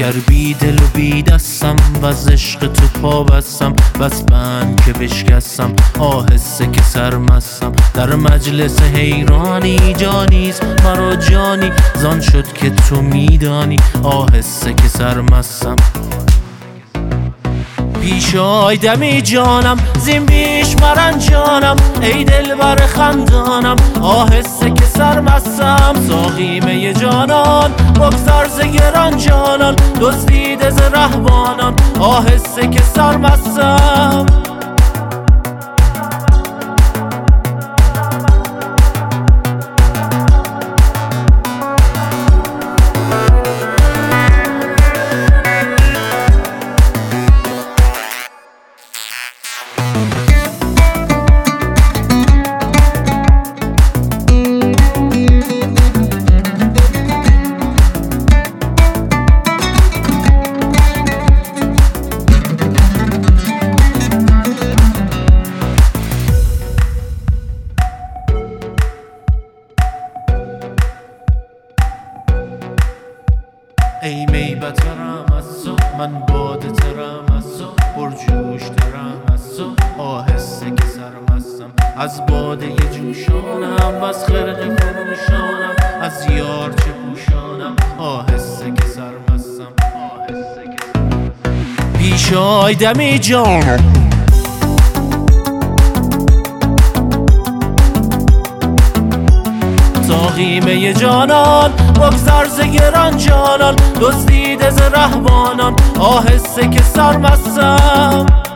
گر بی دل و بی دستم و از عشق تو پا بستم بس بند که بشکستم آهسته که سرمستم در مجلس حیرانی جانیست مرا جانی زان شد که تو میدانی آهسته که سرمستم پیش آی دمی جانم زین بیش مرنجانم ای دلبر خندانم آهسته که سرمستم ساقی می جانان بگذار ز گران جانان دزدیده ز رهبانان آهسته که سرمستم ای می بترم از تو من باده ترم از تو پرجوش ترم از تو آهسته که سرمستم از باده جوشانم و از خرقه فروشانم از یار چه پوشانم آهسته که سرمستم پیش آی دمی جانم ساقی می جانان بگذار ز گران جانان دزدیده ز رهبانان آهسته که سرمستم